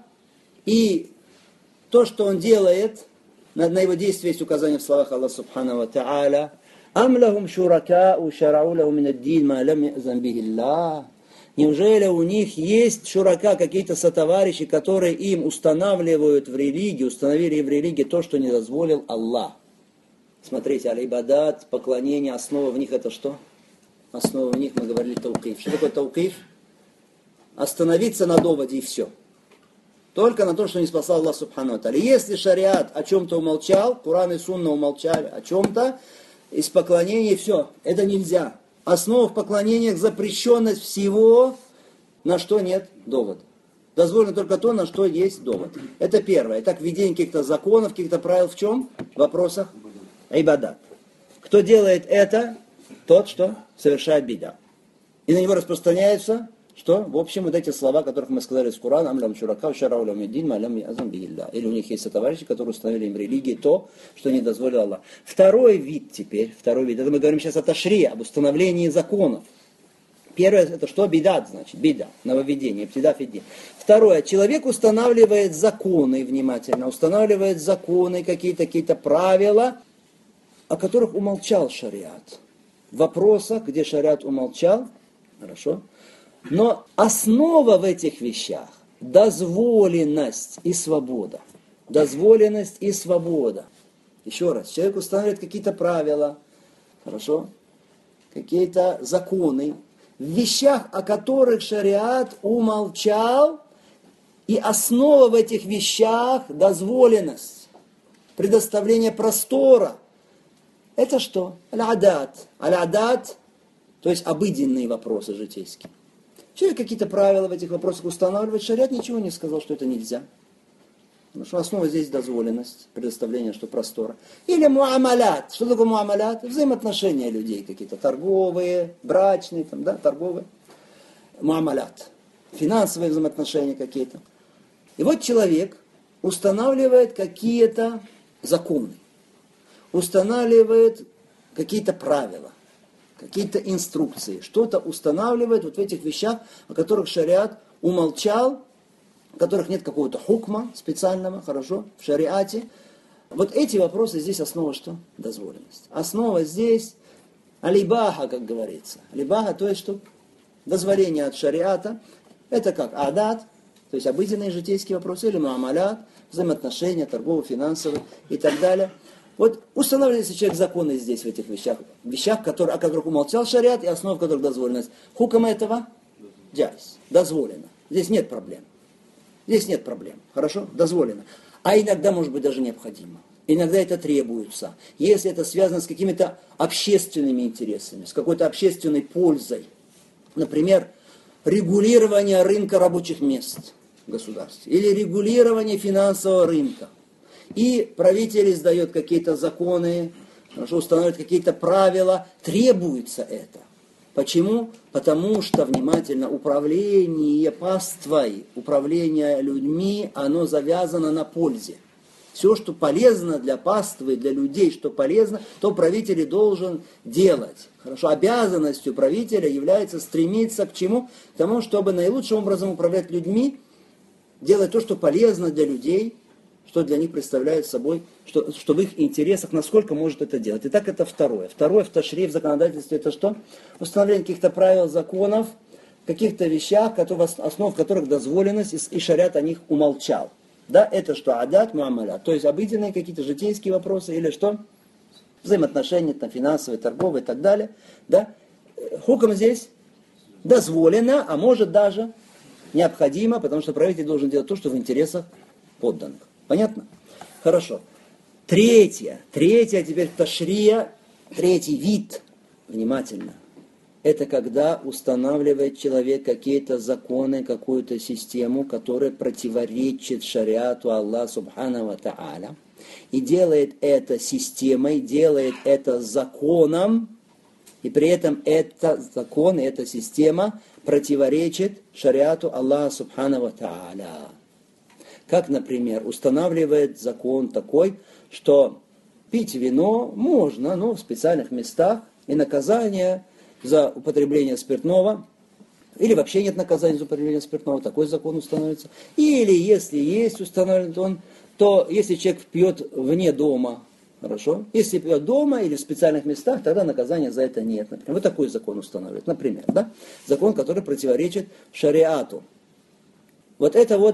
и то, что он делает, на его действие есть указание в словах Аллаха Субхану ва Та'аля. «Ам лахум шуракау шарау лаху мин ад-дин ма лам я'зан бихи Аллах». Неужели у них есть шурака, какие-то сотоварищи, которые им устанавливают в религии, установили в религии то, что не дозволил Аллах? Смотрите, аль-ибадат, поклонение, основа в них это что? Основа в них, мы говорили, таукиф. Что такое таукиф? Остановиться на доводе и все. Только на то, что не спасал Аллах Субхану ва Тааля. Если шариат о чем-то умолчал, Куран и Сунна умолчали о чем-то, из поклонения все, это нельзя. Основа в поклонениях запрещенность всего, на что нет довода. Дозволено только то, на что есть довод. Это первое. Итак, введение каких-то законов, каких-то правил в чем? В вопросах ибадат. Кто делает это, тот, что совершает бида. И на него распространяется, что, в общем, вот эти слова, которых мы сказали из Корана, «Амлям шурака, шарау лям иддин, ма лям я'зан бихи Аллах». Или у них есть товарищи, которые установили им религии то, что не дозволил Аллах. Второй вид теперь, это мы говорим сейчас о ташри, об установлении законов. Первое, это что? Бидат, значит, бида, нововведение, ибтида фиддин. Второе, человек устанавливает законы, внимательно, устанавливает законы, какие-то правила, о которых умолчал шариат. В вопросах, где шариат умолчал, хорошо, но основа в этих вещах – дозволенность и свобода. Дозволенность и свобода. Еще раз, человек устанавливает какие-то правила, хорошо, какие-то законы, в вещах, о которых шариат умолчал, и основа в этих вещах – дозволенность, предоставление простора. Это что? Аль-адат. Аль-адат, то есть обыденные вопросы житейские. Человек какие-то правила в этих вопросах устанавливает, шариат ничего не сказал, что это нельзя. Потому что основа здесь дозволенность, предоставление, что простора. Или муамалят. Что такое муамалят? Взаимоотношения людей какие-то, торговые, брачные, там, да, торговые. Муамалят. Финансовые взаимоотношения какие-то. И вот человек устанавливает какие-то законы, устанавливает какие-то правила, какие-то инструкции, что-то устанавливает вот в этих вещах, о которых шариат умолчал, в которых нет какого-то хукма специального, хорошо, в шариате. Вот эти вопросы здесь основа что? Дозволенность. Основа здесь алибаха, как говорится. Алибаха, то есть что? Дозволение от шариата. Это как адат, то есть обыденные житейские вопросы, или муамалят, взаимоотношения, торговые, финансовые и так далее. Вот устанавливается человек законы здесь, в этих вещах, о которых умолчал шариат, и основа которых дозволенность. Хукам этого? Джайз. Дозволено. Здесь нет проблем. Здесь нет проблем. Хорошо? Дозволено. А иногда, может быть, даже необходимо. Иногда это требуется. Если это связано с какими-то общественными интересами, с какой-то общественной пользой. Например, регулирование рынка рабочих мест в государстве. Или регулирование финансового рынка. И правитель издает какие-то законы, устанавливает какие-то правила. Требуется это. Почему? Потому что, внимательно, управление паствой, управление людьми, оно завязано на пользе. Все, что полезно для паствы, для людей, что полезно, то правитель и должен делать. Хорошо, обязанностью правителя является стремиться к чему? К тому, чтобы наилучшим образом управлять людьми, делать то, что полезно для людей, что для них представляет собой, что в их интересах, насколько может это делать. Итак, это второе. Второе в ташри, в законодательстве, это что? Установление каких-то правил, законов, каких-то вещах, основ которых дозволенность, и шариат о них умолчал. Да, это что? Адат, муамалят. То есть обыденные какие-то житейские вопросы, или что? Взаимоотношения, там, финансовые, торговые и так далее. Да? Хукам здесь дозволено, а может даже необходимо, потому что правитель должен делать то, что в интересах подданных. Понятно? Хорошо. Третье теперь ташрия, третий вид, внимательно. Это когда устанавливает человек какие-то законы, какую-то систему, которая противоречит шариату Аллаха Субхану ва Тааля. И делает это системой, делает это законом, и при этом этот закон, эта система противоречит шариату Аллаха Субхану ва Тааля. Как, например, устанавливает закон такой, что пить вино можно, но в специальных местах, и наказание за употребление спиртного, или вообще нет наказания за употребление спиртного, такой закон установится. Или если есть установлен он, то если человек пьет вне дома, хорошо, если пьет дома или в специальных местах, тогда наказания за это нет. Например, вот такой закон устанавливает. Например, да? Закон, который противоречит шариату. Вот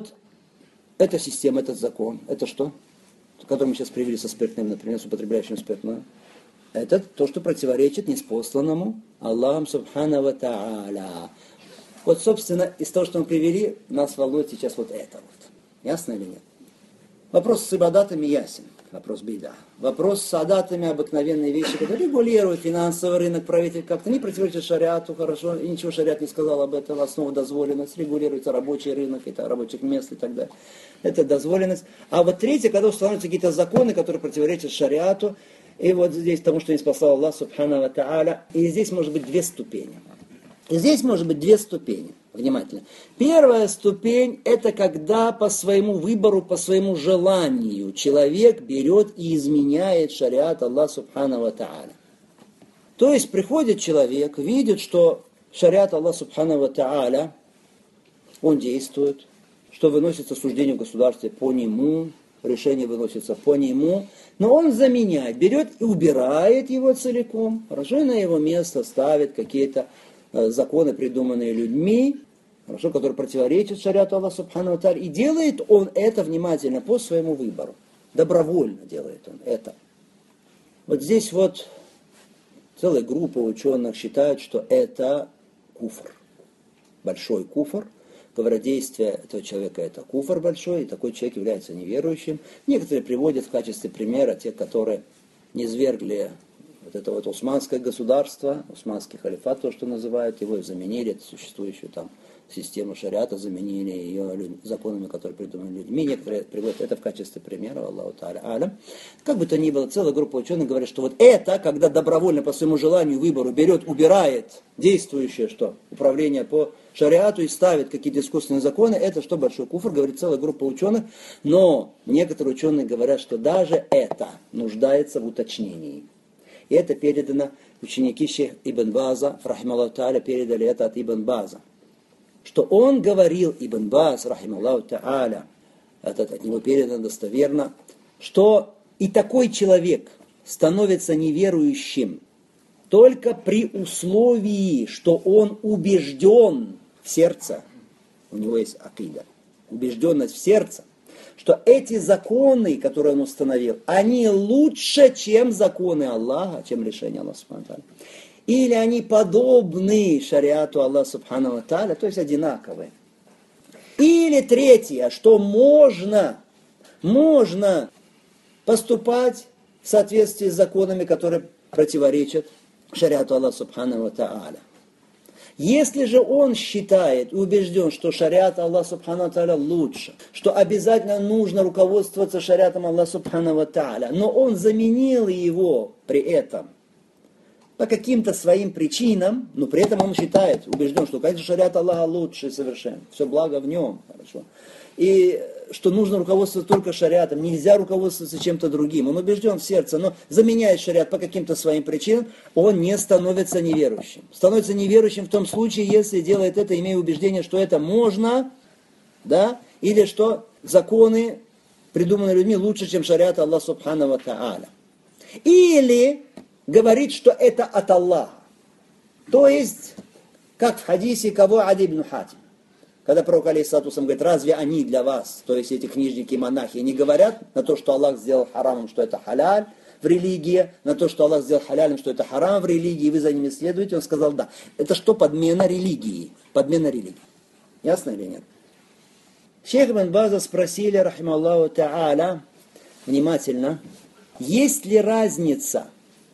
эта система, этот закон, это что? Который мы сейчас привели со спиртным, например, с употребляющим спиртное. Это то, что противоречит неспосланному Аллаху Субхану ва Тааля. Вот, собственно, из того, что мы привели, нас волнует сейчас вот это вот. Ясно или нет? Вопрос с ибадатами ясен. Вопрос беда. Вопрос с адатами, обыкновенные вещи, которые регулируют финансовый рынок, правитель как-то не противоречит шариату, хорошо, и ничего шариат не сказал об этом, основа дозволенность, регулируется рабочий рынок, это рабочих мест и так далее. Это дозволенность. А вот третье, когда устанавливаются какие-то законы, которые противоречат шариату, и вот здесь тому, что не спасал Аллах Субхану ва Тааля, и здесь может быть две ступени. Внимательно. Первая ступень, это когда по своему выбору, по своему желанию человек берет и изменяет шариат Аллаха Субхану ва Тааля. То есть приходит человек, видит, что шариат Аллаха Субхану ва Тааля, он действует, что выносится суждение в государстве по нему, решение выносится по нему, но он заменяет, берет и убирает его целиком, хорошо, и на его место ставит какие-то законы, придуманные людьми, хорошо, которые противоречат шариату Аллаха Субхану ва Тааля, и делает он это внимательно по своему выбору. Добровольно делает он это. Вот здесь вот целая группа ученых считает, что это куфр. Большой куфр. Говорят, действие этого человека это куфр большой, и такой человек является неверующим. Некоторые приводят в качестве примера те, которые низвергли вот это вот османское государство, османский халифат, то, что называют, его заменили, это существующую там систему шариата, заменили ее законами, которые придумали людьми. Некоторые приводят это в качестве примера, Аллаху та'аля алям. Как бы то ни было, целая группа ученых говорит, что вот это, когда добровольно по своему желанию, выбору убирает действующее что? Управление по шариату и ставит какие-то искусственные законы, это что большой куфр, говорит целая группа ученых. Но некоторые ученые говорят, что даже это нуждается в уточнении. И это передано, ученики шейх Ибн База, рахималлаху та'аля, передали это от Ибн База. Что он говорил, Ибн Баз, рахималлаху та'аля, это от него передано достоверно, что и такой человек становится неверующим только при условии, что он убежден в сердце, у него есть акида, убежденность в сердце, что эти законы, которые он установил, они лучше, чем законы Аллаха, чем решение Аллаха субхану ва тааля. Или они подобны шариату Аллаха субхану ва тааля, то есть одинаковые. Или третье, что можно поступать в соответствии с законами, которые противоречат шариату Аллаха субхану ва тааля. Если же он считает и убежден, что шариат Аллаха субхану ва тааля лучше, что обязательно нужно руководствоваться шариатом Аллаха субхану ва тааля, но он заменил его при этом по каким-то своим причинам, но при этом он считает, убежден, что, конечно, шариат Аллаха лучше и совершен, все благо в нем, хорошо. И что нужно руководствоваться только шариатом, нельзя руководствоваться чем-то другим. Он убежден в сердце, но заменяет шариат по каким-то своим причинам, он не становится неверующим. Становится неверующим в том случае, если делает это, имея убеждение, что это можно, да, или что законы, придуманные людьми, лучше, чем шариат Аллаха субхану ва тааля. Или говорит, что это от Аллаха. То есть, как в хадисе кого Ади ибн Хатим. Когда пророк алейхиссалату вассалям говорит, разве они для вас, то есть эти книжники и монахи, не говорят на то, что Аллах сделал харамом, что это халяль в религии, на то, что Аллах сделал халялем, что это харам в религии, и вы за ними следуете? Он сказал, да. Это что? Подмена религии. Подмена религии. Ясно или нет? Шейх Ибн База спросили, рахималлаху та'аля, внимательно, есть ли разница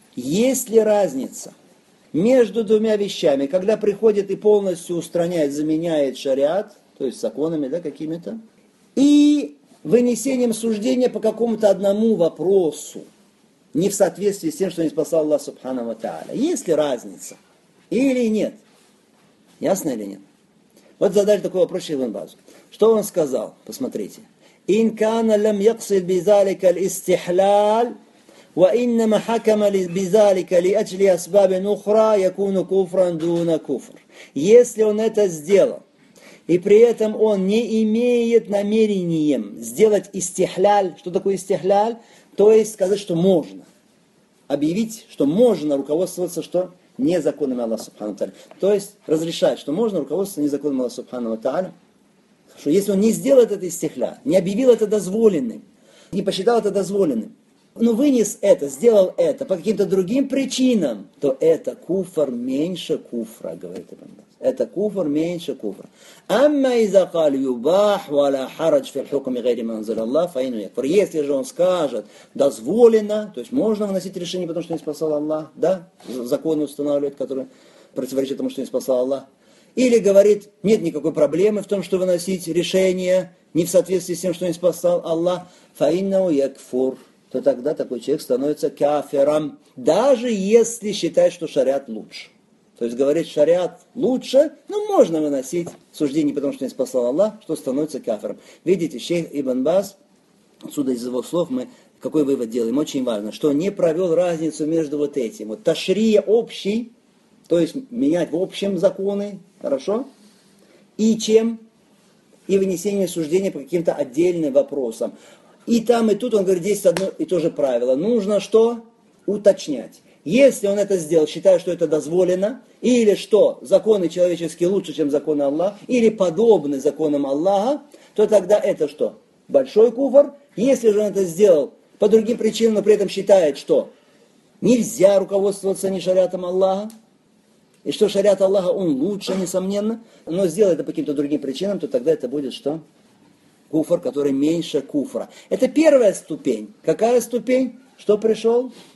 между двумя вещами, когда приходит и полностью устраняет, заменяет шариат, то есть законами, да, какими-то, и вынесением суждения по какому-то одному вопросу, не в соответствии с тем, что не спасал Аллах субхану ва тааля. Есть ли разница? Или нет? Ясно или нет? Вот задали такой вопрос Шейх Ибн Базу. Что он сказал? Посмотрите. «Ин кана лам яксид бизалика аль-истихляль, وإنما حكم بذلك لأجل أسباب أخرى يكون كفرا دون كفر». Если он это сделал, и при этом он не имеет намерением сделать истихляль, что такое истихляль? То есть сказать, что можно. Объявить, что можно руководствоваться, что не законами Аллаха субхану ва тааля. То есть разрешать, что можно руководствоваться не законами Аллаха субхану ва тааля. Что если он не сделает это истихляль, не объявил это дозволенным, не посчитал это дозволенным, но вынес это, сделал это по каким-то другим причинам, то это куфр меньше куфра, говорит Ибн Баз. Это куфр меньше куфра. Амма иза каль юбах валя харадж фил хукми гайри манзаль Аллах фаину якфур. Если же он скажет дозволено, то есть можно выносить решение, потому что не спасал Аллах, да, законы устанавливает, которые противоречат тому, что не спасал Аллах. Или говорит, нет никакой проблемы в том, что выносить решение не в соответствии с тем, что не спасал Аллах, фаину якфур. То тогда такой человек становится кафиром, даже если считает, что шариат лучше. То есть говорит, шариат лучше, но можно выносить суждение, потому что не спасал Аллах, что становится кафиром. Видите, шейх Ибн Баз, отсюда из его слов мы какой вывод делаем? Очень важно, что не провел разницу между вот этим. Вот ташрия общий, то есть менять в общем законы, хорошо, и чем? И вынесение суждения по каким-то отдельным вопросам. И там, и тут он говорит, здесь одно и то же правило. Нужно что? Уточнять. Если он это сделал, считая, что это дозволено, или что законы человеческие лучше, чем законы Аллаха, или подобны законам Аллаха, то тогда это что? Большой куфр. Если же он это сделал по другим причинам, но при этом считает, что нельзя руководствоваться не шариатом Аллаха, и что шариат Аллаха, он лучше, несомненно, но сделает это по каким-то другим причинам, то тогда это будет что? Куфр, который меньше куфра. Это первая ступень. Какая ступень? Что пришел?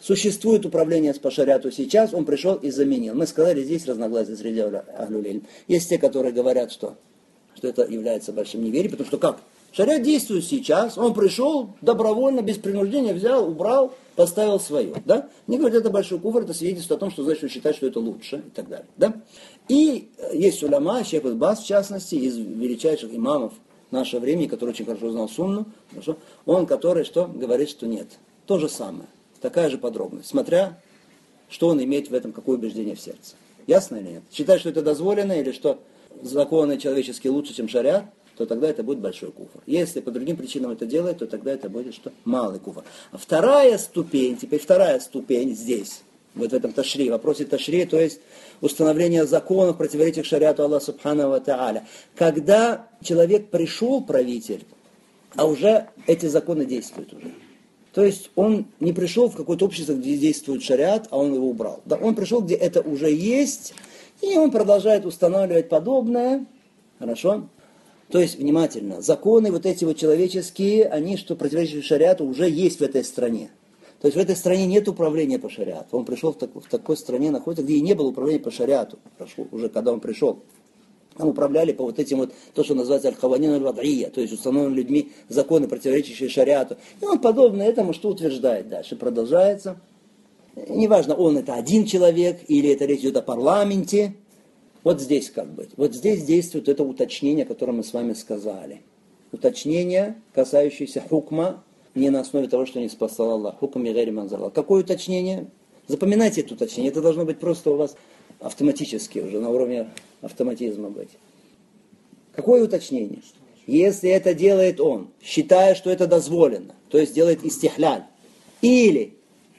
Существует управление по шариату сейчас, он пришел и заменил. Мы сказали, здесь разногласия среди ахлюль илм. Есть те, которые говорят, что это является большим неверием, потому что как? Шариат действует сейчас, он пришел добровольно, без принуждения, взял, убрал, поставил свое. Да? Они говорят, это большой куфр, это свидетельство о том, что значит, он считает, что это лучше и так далее. Да? И есть уляма, шейх Бас, в частности, из величайших имамов нашего времени, который очень хорошо знал сунну, хорошо, он, который что? Говорит, что нет. То же самое. Такая же подробность. Смотря, что он имеет в этом, какое убеждение в сердце. Ясно или нет? Считает, что это дозволено, или что законы человеческие лучше, чем шариат, то тогда это будет большой куфр. Если по другим причинам это делает, то тогда это будет что? Малый куфр. А вторая ступень здесь, вот в этом ташри, в вопросе ташри, то есть установление законов, противоречащих шариату Аллаха Субхану ва Тааля. Когда человек пришел, правитель, а уже эти законы действуют уже. То есть он не пришел в какое-то общество, где действует шариат, а он его убрал. Да, он пришел, где это уже есть, и он продолжает устанавливать подобное. Хорошо? То есть, внимательно, законы вот эти вот человеческие, они, что противоречат шариату, уже есть в этой стране. То есть в этой стране нет управления по шариату. Он пришел в такой стране, находится, где и не было управления по шариату. Прошло, уже когда он пришел. Там управляли по вот этим вот, то, что называется аль-хаванин аль-вад'ия, то есть установлены людьми законы, противоречащие шариату. И он подобно этому что утверждает дальше? Продолжается. Неважно, он это один человек, или это речь идет о парламенте. Вот здесь как быть. Вот здесь действует это уточнение, которое мы с вами сказали. Уточнение, касающееся хукма, не на основе того, что не спасал Аллах. Хукм и гайри манзар Аллах. Какое уточнение? Запоминайте это уточнение. Это должно быть просто у вас автоматически уже, на уровне автоматизма быть. Какое уточнение? Если это делает он, считая, что это дозволено, то есть делает истихляль, или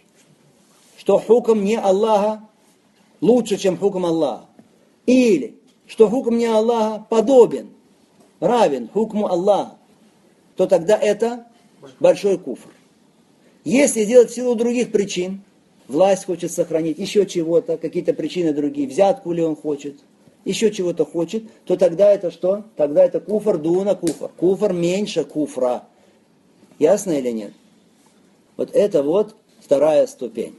что хукм не Аллаха лучше, чем хукм Аллаха, или что хукм не Аллаха подобен, равен хукму Аллаха, то тогда это большой куфр. Если делать в силу других причин, власть хочет сохранить, еще чего-то, какие-то причины другие, взятку ли он хочет, еще чего-то хочет, то тогда это что? Тогда это куфр дуна куфр. Куфр меньше куфра. Ясно или нет? Вот это вот вторая ступень.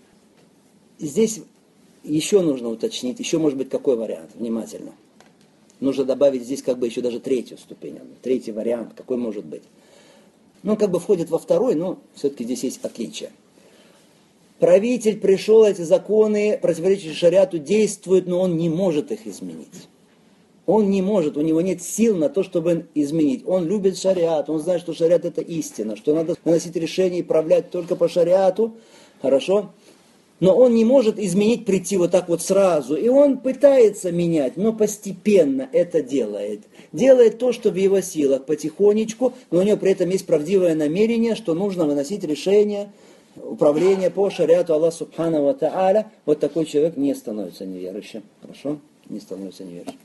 Здесь еще нужно уточнить, еще может быть какой вариант, внимательно. Нужно добавить здесь как бы еще даже третью ступень, третий вариант, какой может быть. Ну, как бы входит во второй, но все-таки здесь есть отличие. Правитель пришел, эти законы, противоречащие шариату, действуют, но он не может их изменить. Он не может, у него нет сил на то, чтобы изменить. Он любит шариат, он знает, что шариат это истина, что надо выносить решение и правлять только по шариату, хорошо? Но он не может изменить, прийти вот так вот сразу. И он пытается менять, но постепенно это делает. Делает то, что в его силах, потихонечку, но у него при этом есть правдивое намерение, что нужно выносить решение, управление по шариату Аллаха Субхану ва Тааля. Вот такой человек не становится неверующим. Хорошо? Не становится неверующим.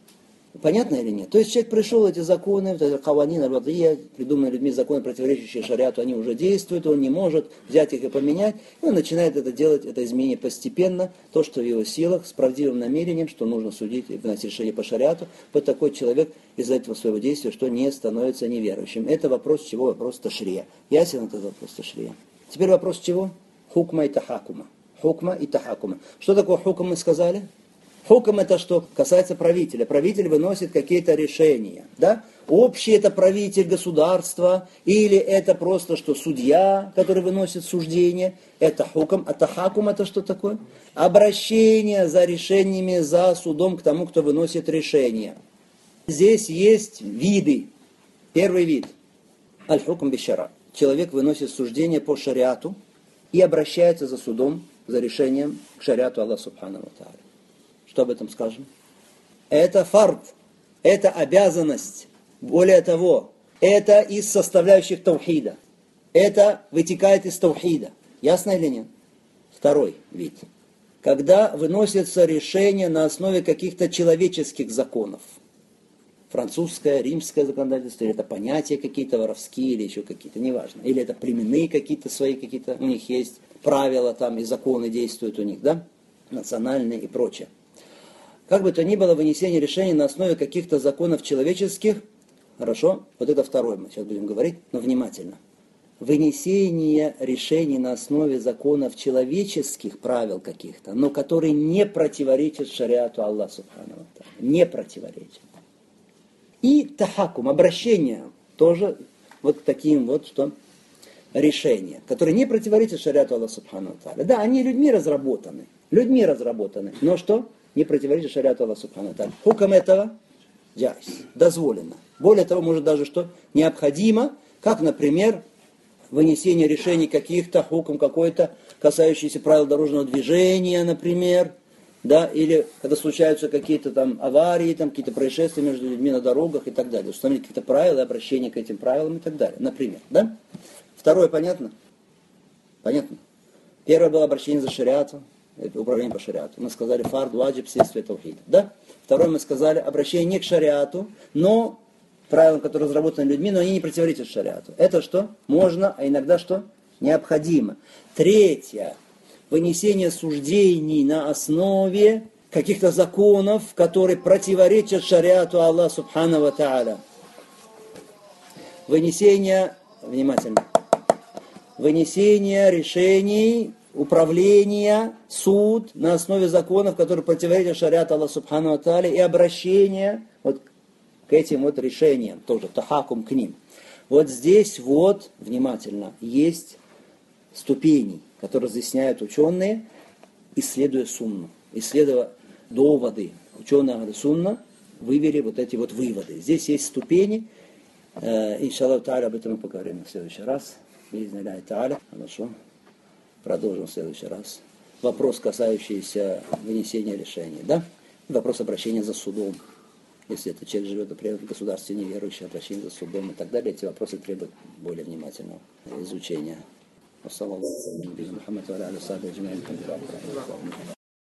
Понятно или нет? То есть человек пришел, эти законы, хаванин, аль-вад'ия, придуманные людьми законы, противоречащие шариату, они уже действуют, он не может взять их и поменять, и он начинает это делать, это изменение постепенно, то, что в его силах, с правдивым намерением, что нужно судить и выносить решение по шариату. Вот такой человек из-за этого своего действия, что не становится неверующим. Это вопрос чего? Вопрос ташрия. Ясен этот вопрос ташрия. Теперь вопрос чего? Хукма и тахакума. Хукма и тахакума. Что такое хукм, мы сказали? Хукм это что касается правителя. Правитель выносит какие-то решения. Да? Общий это правитель государства, или это просто что судья, который выносит суждение. Это хукм. А тахакум это что такое? Обращение за решениями, за судом к тому, кто выносит решение. Здесь есть виды. Первый вид. Аль-хукм бишара. Человек выносит суждение по шариату и обращается за судом, за решением к шариату Аллаха Субхану ва Тааля. Что об этом скажем? Это фард, это обязанность. Более того, это из составляющих таухида. Это вытекает из таухида. Ясно или нет? Второй вид. Когда выносится решение на основе каких-то человеческих законов. Французское, римское законодательство, или это понятия какие-то воровские, или еще какие-то, неважно. Или это племенные какие-то свои, какие-то у них есть правила там и законы действуют у них, да? Национальные и прочее. Как бы то ни было, вынесение решений на основе каких-то законов человеческих, хорошо, вот это второе мы сейчас будем говорить, но внимательно. вынесение решений на основе законов человеческих правил каких-то, но которые не противоречат шариату Аллаха Субхану ва Тааля. Не противоречат. И тахакум, обращение, тоже вот к таким вот, что решения, которые не противоречат шариату Аллаха Субхану ва Тааля. Да, они людьми разработаны, но что? Не противоречат шариату Аллаха Субхану ва Тааля. Хукам этого джайз, дозволено. Более того, может даже что? Необходимо, как, например, вынесение решений каких-то, хукм какой-то, касающийся правил дорожного движения, например, да, или когда случаются какие-то там аварии, там какие-то происшествия между людьми на дорогах и так далее. Установить какие-то правила, обращение к этим правилам и так далее, например, да? Второе, понятно? Понятно? Первое было обращение за шариатом, это управление по шариату. Мы сказали фард, ваджиб, следствие таухида, да? Второе мы сказали обращение не к шариату, но правилам, которые разработаны людьми, но они не противоречат шариату. Это что? Можно, а иногда что? Необходимо. Третье. Вынесение суждений на основе каких-то законов, которые противоречат шариату Аллаха Субхану ва Тааля. Вынесение, внимательно, вынесение решений, управление, суд на основе законов, которые противоречат шариату Аллаха Субхану ва Тааля, и обращение вот к этим вот решениям, тоже тахакум к ним. Вот здесь вот, внимательно, есть ступени, которые разъясняют ученые, исследуя сунну. Исследуя доводы ученые Ахлу Сунна, вывели вот эти вот выводы. Здесь есть ступени. Иншаллах та'аля, об этом мы поговорим в следующий раз. Би'изни-ллахи та'аля. Хорошо. Продолжим в следующий раз. Вопрос, касающийся вынесения решений, да? Вопрос обращения за судом. Если этот человек живет, например, в государстве неверующий, обращение за судом и так далее, эти вопросы требуют более внимательного изучения.